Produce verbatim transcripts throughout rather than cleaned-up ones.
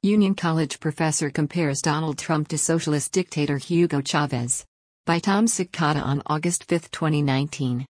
Union College professor compares Donald Trump to socialist dictator Hugo Chavez. By Tom Cicada on August fifth, twenty nineteen.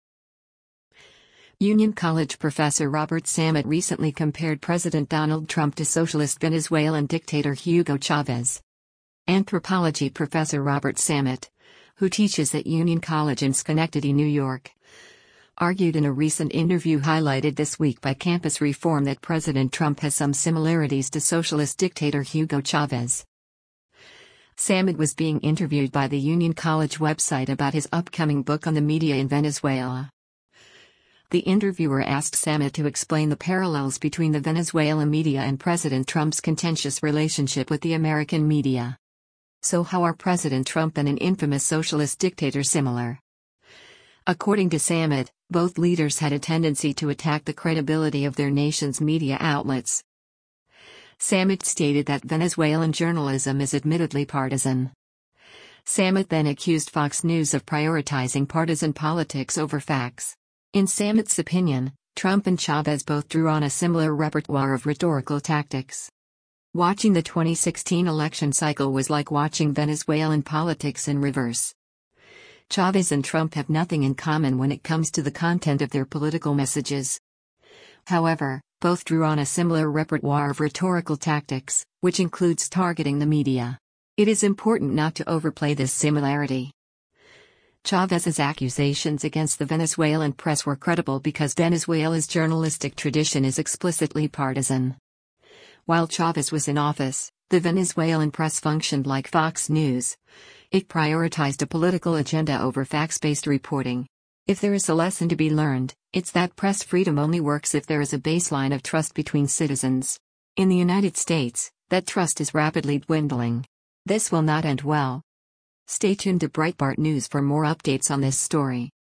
Union College professor Robert Samet recently compared President Donald Trump to socialist Venezuelan dictator Hugo Chavez. Anthropology professor Robert Samet, who teaches at Union College in Schenectady, New York, argued in a recent interview highlighted this week by Campus Reform that President Trump has some similarities to socialist dictator Hugo Chavez. Samet was being interviewed by the Union College website about his upcoming book on the media in Venezuela. The interviewer asked Samet to explain the parallels between the Venezuela media and President Trump's contentious relationship with the American media. So how are President Trump and an infamous socialist dictator similar? According to Samet, both leaders had a tendency to attack the credibility of their nation's media outlets. Samet stated that Venezuelan journalism is admittedly partisan. Samet then accused Fox News of prioritizing partisan politics over facts. In Samet's opinion, Trump and Chavez both drew on a similar repertoire of rhetorical tactics. Watching the twenty sixteen election cycle was like watching Venezuelan politics in reverse. Chavez and Trump have nothing in common when it comes to the content of their political messages. However, both drew on a similar repertoire of rhetorical tactics, which includes targeting the media. It is important not to overplay this similarity. Chavez's accusations against the Venezuelan press were credible because Venezuela's journalistic tradition is explicitly partisan. While Chavez was in office, the Venezuelan press functioned like Fox News. It prioritized a political agenda over facts-based reporting. If there is a lesson to be learned, it's that press freedom only works if there is a baseline of trust between citizens. In the United States, that trust is rapidly dwindling. This will not end well. Stay tuned to Breitbart News for more updates on this story.